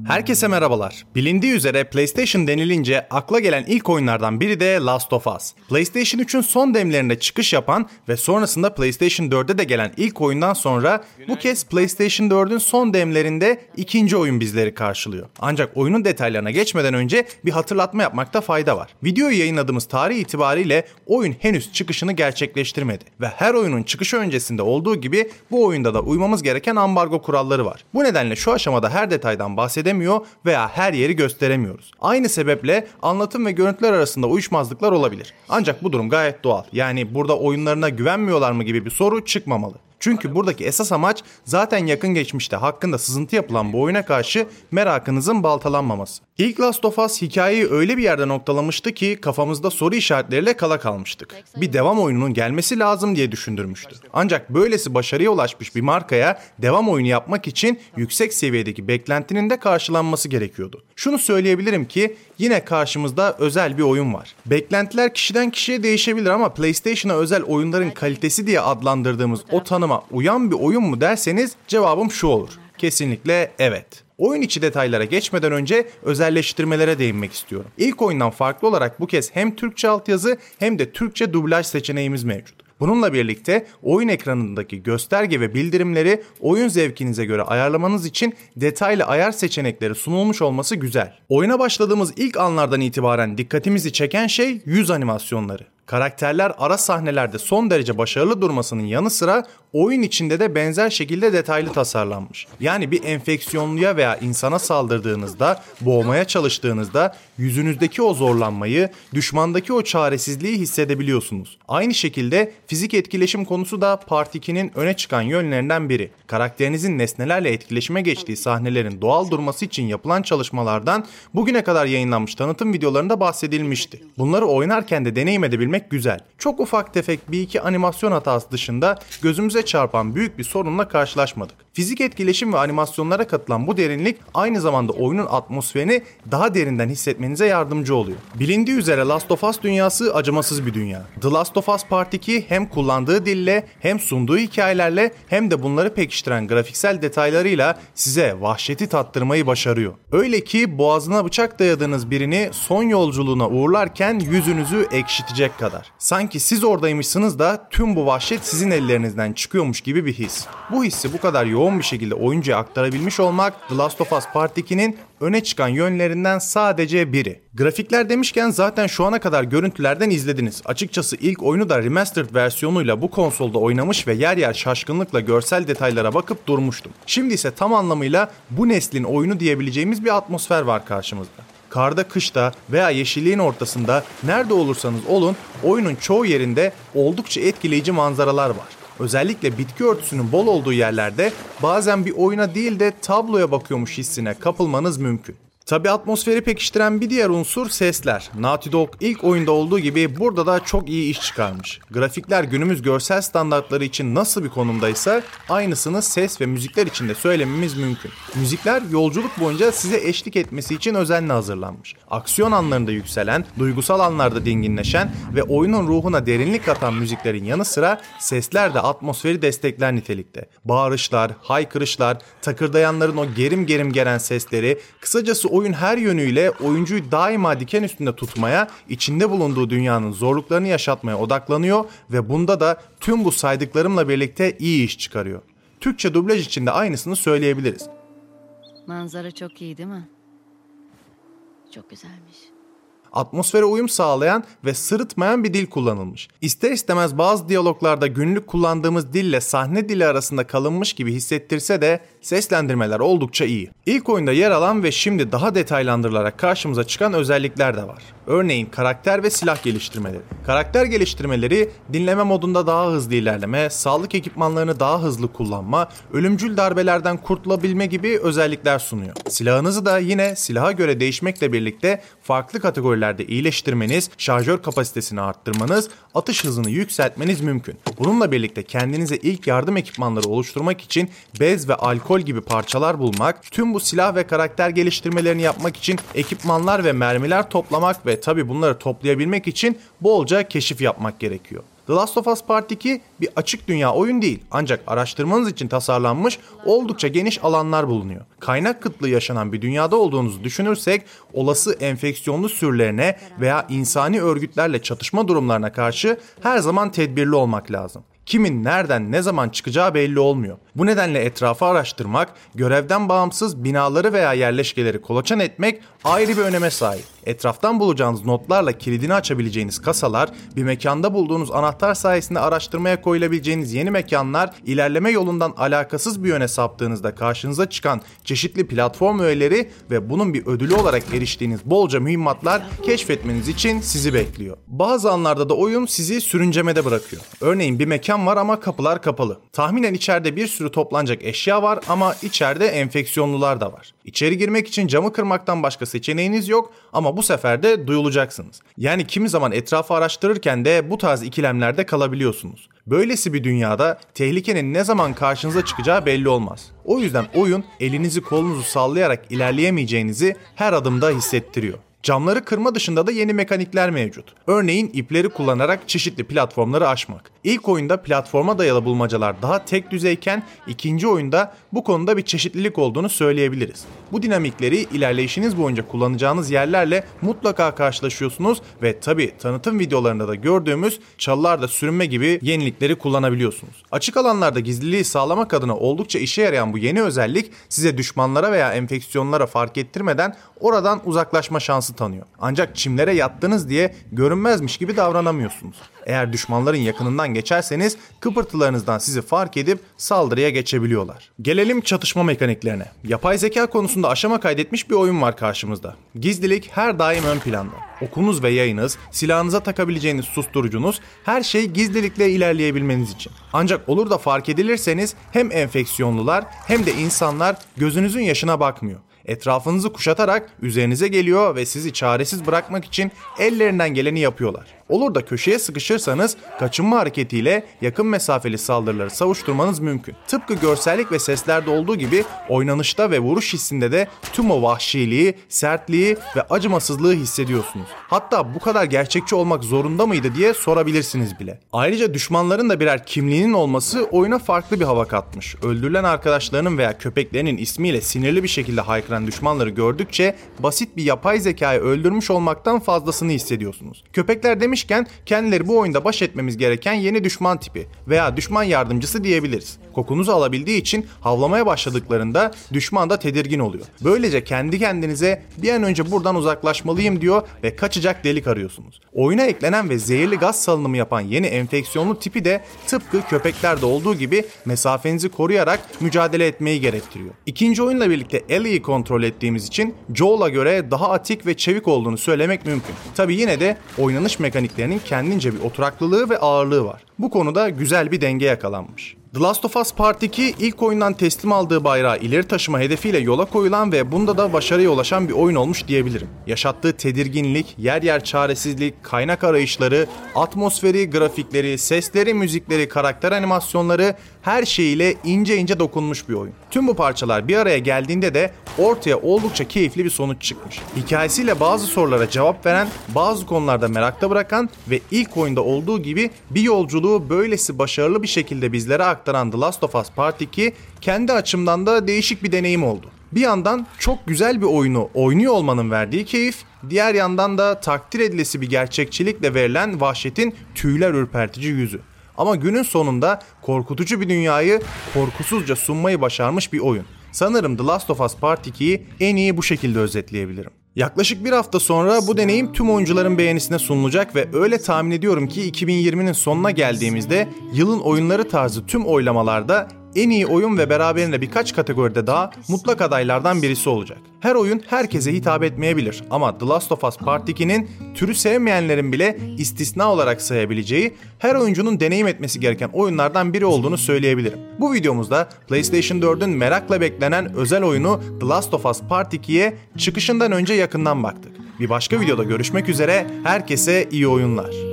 Herkese merhabalar. Bilindiği üzere PlayStation denilince akla gelen ilk oyunlardan biri de Last of Us. PlayStation 3'ün son demlerinde çıkış yapan ve sonrasında PlayStation 4'e de gelen ilk oyundan sonra bu kez PlayStation 4'ün son demlerinde ikinci oyun bizleri karşılıyor. Ancak oyunun detaylarına geçmeden önce bir hatırlatma yapmakta fayda var. Videoyu yayınladığımız tarih itibariyle oyun henüz çıkışını gerçekleştirmedi ve her oyunun çıkışı öncesinde olduğu gibi bu oyunda da uymamız gereken ambargo kuralları var. Bu nedenle şu aşamada her detaydan bahsedemiyor veya her yeri gösteremiyoruz. Aynı sebeple anlatım ve görüntüler arasında uyuşmazlıklar olabilir. Ancak bu durum gayet doğal. Yani burada oyunlarına güvenmiyorlar mı gibi bir soru çıkmamalı. Çünkü buradaki esas amaç zaten yakın geçmişte hakkında sızıntı yapılan bu oyuna karşı merakınızın baltalanmaması. İlk Last of Us hikayeyi öyle bir yerde noktalamıştı ki kafamızda soru işaretleriyle kala kalmıştık. Bir devam oyununun gelmesi lazım diye düşündürmüştü. Ancak böylesi başarıya ulaşmış bir markaya devam oyunu yapmak için yüksek seviyedeki beklentinin de karşılanması gerekiyordu. Şunu söyleyebilirim ki yine karşımızda özel bir oyun var. Beklentiler kişiden kişiye değişebilir ama PlayStation'a özel oyunların kalitesi diye adlandırdığımız o tanıma uyan bir oyun mu derseniz cevabım şu olur. Kesinlikle evet. Oyun içi detaylara geçmeden önce özelleştirmelere değinmek istiyorum. İlk oyundan farklı olarak bu kez hem Türkçe altyazı hem de Türkçe dublaj seçeneğimiz mevcut. Bununla birlikte oyun ekranındaki gösterge ve bildirimleri oyun zevkinize göre ayarlamanız için detaylı ayar seçenekleri sunulmuş olması güzel. Oyuna başladığımız ilk anlardan itibaren dikkatimizi çeken şey yüz animasyonları. Karakterler ara sahnelerde son derece başarılı durmasının yanı sıra oyun içinde de benzer şekilde detaylı tasarlanmış. Yani bir enfeksiyonluya veya insana saldırdığınızda, boğmaya çalıştığınızda yüzünüzdeki o zorlanmayı, düşmandaki o çaresizliği hissedebiliyorsunuz. Aynı şekilde fizik etkileşim konusu da Part 2'nin öne çıkan yönlerinden biri. Karakterinizin nesnelerle etkileşime geçtiği sahnelerin doğal durması için yapılan çalışmalardan bugüne kadar yayınlanmış tanıtım videolarında bahsedilmişti. Bunları oynarken de deneyim edebilmek güzel. Çok ufak tefek bir iki animasyon hatası dışında gözümüze çarpan büyük bir sorunla karşılaşmadık. Fizik etkileşim ve animasyonlara katılan bu derinlik aynı zamanda oyunun atmosferini daha derinden hissetmenize yardımcı oluyor. Bilindiği üzere Last of Us dünyası acımasız bir dünya. The Last of Us Part 2 hem kullandığı dille hem sunduğu hikayelerle hem de bunları pekiştiren grafiksel detaylarıyla size vahşeti tattırmayı başarıyor. Öyle ki boğazına bıçak dayadığınız birini son yolculuğuna uğurlarken yüzünüzü ekşitecek kadar. Sanki siz oradaymışsınız da tüm bu vahşet sizin ellerinizden çıkıyormuş gibi bir his. Bu hissi bu kadar yoğun bir şekilde oyuncuya aktarabilmiş olmak The Last of Us Part 2'nin öne çıkan yönlerinden sadece biri. Grafikler demişken zaten şu ana kadar görüntülerden izlediniz. Açıkçası ilk oyunu da remastered versiyonuyla bu konsolda oynamış ve yer yer şaşkınlıkla görsel detaylara bakıp durmuştum. Şimdi ise tam anlamıyla bu neslin oyunu diyebileceğimiz bir atmosfer var karşımızda. Karda, kışta veya yeşilliğin ortasında nerede olursanız olun oyunun çoğu yerinde oldukça etkileyici manzaralar var. Özellikle bitki örtüsünün bol olduğu yerlerde bazen bir oyuna değil de tabloya bakıyormuş hissine kapılmanız mümkün. Tabi atmosferi pekiştiren bir diğer unsur sesler. Naughty Dog ilk oyunda olduğu gibi burada da çok iyi iş çıkarmış. Grafikler günümüz görsel standartları için nasıl bir konumdaysa aynısını ses ve müzikler için de söylememiz mümkün. Müzikler yolculuk boyunca size eşlik etmesi için özenle hazırlanmış. Aksiyon anlarında yükselen, duygusal anlarda dinginleşen ve oyunun ruhuna derinlik katan müziklerin yanı sıra sesler de atmosferi destekler nitelikte. Bağırışlar, haykırışlar, takırdayanların o gerim gerim gelen sesleri, kısacası oyun her yönüyle oyuncuyu daima diken üstünde tutmaya, içinde bulunduğu dünyanın zorluklarını yaşatmaya odaklanıyor ve bunda da tüm bu saydıklarımla birlikte iyi iş çıkarıyor. Türkçe dublaj için de aynısını söyleyebiliriz. Manzara çok iyi değil mi? Çok güzelmiş. Atmosfere uyum sağlayan ve sırıtmayan bir dil kullanılmış. İster istemez bazı diyaloglarda günlük kullandığımız dille sahne dili arasında kalınmış gibi hissettirse de seslendirmeler oldukça iyi. İlk oyunda yer alan ve şimdi daha detaylandırılarak karşımıza çıkan özellikler de var. Örneğin karakter ve silah geliştirmeleri. Karakter geliştirmeleri dinleme modunda daha hızlı ilerleme, sağlık ekipmanlarını daha hızlı kullanma, ölümcül darbelerden kurtulabilme gibi özellikler sunuyor. Silahınızı da yine silaha göre değişmekle birlikte farklı kategorilerde iyileştirmeniz, şarjör kapasitesini arttırmanız, atış hızını yükseltmeniz mümkün. Bununla birlikte kendinize ilk yardım ekipmanları oluşturmak için bez ve alkol gibi parçalar bulmak, tüm bu silah ve karakter geliştirmelerini yapmak için ekipmanlar ve mermiler toplamak ve tabi bunları toplayabilmek için bolca keşif yapmak gerekiyor. The Last of Us Part 2 bir açık dünya oyun değil, ancak araştırmanız için tasarlanmış oldukça geniş alanlar bulunuyor. Kaynak kıtlığı yaşanan bir dünyada olduğunuzu düşünürsek olası enfeksiyonlu sürülerine veya insani örgütlerle çatışma durumlarına karşı her zaman tedbirli olmak lazım. Kimin nereden ne zaman çıkacağı belli olmuyor. Bu nedenle etrafı araştırmak, görevden bağımsız binaları veya yerleşkeleri kolaçan etmek ayrı bir öneme sahip. Etraftan bulacağınız notlarla kilidini açabileceğiniz kasalar, bir mekanda bulduğunuz anahtar sayesinde araştırmaya koyulabileceğiniz yeni mekanlar, ilerleme yolundan alakasız bir yöne saptığınızda karşınıza çıkan çeşitli platform öğeleri ve bunun bir ödülü olarak eriştiğiniz bolca mühimmatlar keşfetmeniz için sizi bekliyor. Bazı anlarda da oyun sizi sürüncemede bırakıyor. Örneğin bir mekan var ama kapılar kapalı. Tahminen içeride bir sürü toplanacak eşya var ama içeride enfeksiyonlular da var. İçeri girmek için camı kırmaktan başka seçeneğiniz yok ama bu sefer de duyulacaksınız. Yani kimi zaman etrafı araştırırken de bu tarz ikilemlerde kalabiliyorsunuz. Böylesi bir dünyada tehlikenin ne zaman karşınıza çıkacağı belli olmaz. O yüzden oyun elinizi kolunuzu sallayarak ilerleyemeyeceğinizi her adımda hissettiriyor. Camları kırma dışında da yeni mekanikler mevcut. Örneğin ipleri kullanarak çeşitli platformları aşmak. İlk oyunda platforma dayalı bulmacalar daha tek düzeyken ikinci oyunda bu konuda bir çeşitlilik olduğunu söyleyebiliriz. Bu dinamikleri ilerleyişiniz boyunca kullanacağınız yerlerle mutlaka karşılaşıyorsunuz ve tabi tanıtım videolarında da gördüğümüz çalılarda sürünme gibi yenilikleri kullanabiliyorsunuz. Açık alanlarda gizliliği sağlamak adına oldukça işe yarayan bu yeni özellik size düşmanlara veya enfeksiyonlara fark ettirmeden oradan uzaklaşma şansı tanıyor. Ancak çimlere yattınız diye görünmezmiş gibi davranamıyorsunuz. Eğer düşmanların yakınından geçerseniz kıpırtılarınızdan sizi fark edip saldırıya geçebiliyorlar. Gelelim çatışma mekaniklerine. Yapay zeka konusunda aşama kaydetmiş bir oyun var karşımızda. Gizlilik her daim ön planda. Okunuz ve yayınız, silahınıza takabileceğiniz susturucunuz, her şey gizlilikle ilerleyebilmeniz için. Ancak olur da fark edilirseniz hem enfeksiyonlular hem de insanlar gözünüzün yaşına bakmıyor. Etrafınızı kuşatarak üzerinize geliyor ve sizi çaresiz bırakmak için ellerinden geleni yapıyorlar. Olur da köşeye sıkışırsanız kaçınma hareketiyle yakın mesafeli saldırıları savuşturmanız mümkün. Tıpkı görsellik ve seslerde olduğu gibi oynanışta ve vuruş hissinde de tüm o vahşiliği, sertliği ve acımasızlığı hissediyorsunuz. Hatta bu kadar gerçekçi olmak zorunda mıydı diye sorabilirsiniz bile. Ayrıca düşmanların da birer kimliğinin olması oyuna farklı bir hava katmış. Öldürülen arkadaşlarının veya köpeklerinin ismiyle sinirli bir şekilde haykıran düşmanları gördükçe basit bir yapay zekayı öldürmüş olmaktan fazlasını hissediyorsunuz. Köpekler demişken kendileri bu oyunda baş etmemiz gereken yeni düşman tipi veya düşman yardımcısı diyebiliriz. Kokunuzu alabildiği için havlamaya başladıklarında düşman da tedirgin oluyor. Böylece kendi kendinize bir an önce buradan uzaklaşmalıyım diyor ve kaçacak delik arıyorsunuz. Oyuna eklenen ve zehirli gaz salınımı yapan yeni enfeksiyonlu tipi de tıpkı köpeklerde olduğu gibi mesafenizi koruyarak mücadele etmeyi gerektiriyor. İkinci oyunla birlikte Ellie'yi kontrol ettiğimiz için Joel'a göre daha atik ve çevik olduğunu söylemek mümkün. Tabi yine de oynanış mekaniklerinin kendince bir oturaklılığı ve ağırlığı var. Bu konuda güzel bir denge yakalanmış. The Last of Us Part 2 ilk oyundan teslim aldığı bayrağı ileri taşıma hedefiyle yola koyulan ve bunda da başarıya ulaşan bir oyun olmuş diyebilirim. Yaşattığı tedirginlik, yer yer çaresizlik, kaynak arayışları, atmosferi, grafikleri, sesleri, müzikleri, karakter animasyonları her şeyiyle ince ince dokunmuş bir oyun. Tüm bu parçalar bir araya geldiğinde de ortaya oldukça keyifli bir sonuç çıkmış. Hikayesiyle bazı sorulara cevap veren, bazı konularda merakta bırakan ve ilk oyunda olduğu gibi bir yolculuğu böylesi başarılı bir şekilde bizlere aktaran The Last of Us Part 2 kendi açımdan da değişik bir deneyim oldu. Bir yandan çok güzel bir oyunu oynuyor olmanın verdiği keyif, diğer yandan da takdir edilesi bir gerçekçilikle verilen vahşetin tüyler ürpertici yüzü. Ama günün sonunda korkutucu bir dünyayı korkusuzca sunmayı başarmış bir oyun. Sanırım The Last of Us Part 2'yi en iyi bu şekilde özetleyebilirim. Yaklaşık bir hafta sonra bu deneyim tüm oyuncuların beğenisine sunulacak ve öyle tahmin ediyorum ki 2020'nin sonuna geldiğimizde yılın oyunları tarzı tüm oylamalarda en iyi oyun ve beraberinde birkaç kategoride daha mutlak adaylardan birisi olacak. Her oyun herkese hitap etmeyebilir ama The Last of Us Part 2'nin türü sevmeyenlerin bile istisna olarak sayabileceği, her oyuncunun deneyim etmesi gereken oyunlardan biri olduğunu söyleyebilirim. Bu videomuzda PlayStation 4'ün merakla beklenen özel oyunu The Last of Us Part 2'ye çıkışından önce yakından baktık. Bir başka videoda görüşmek üzere, herkese iyi oyunlar.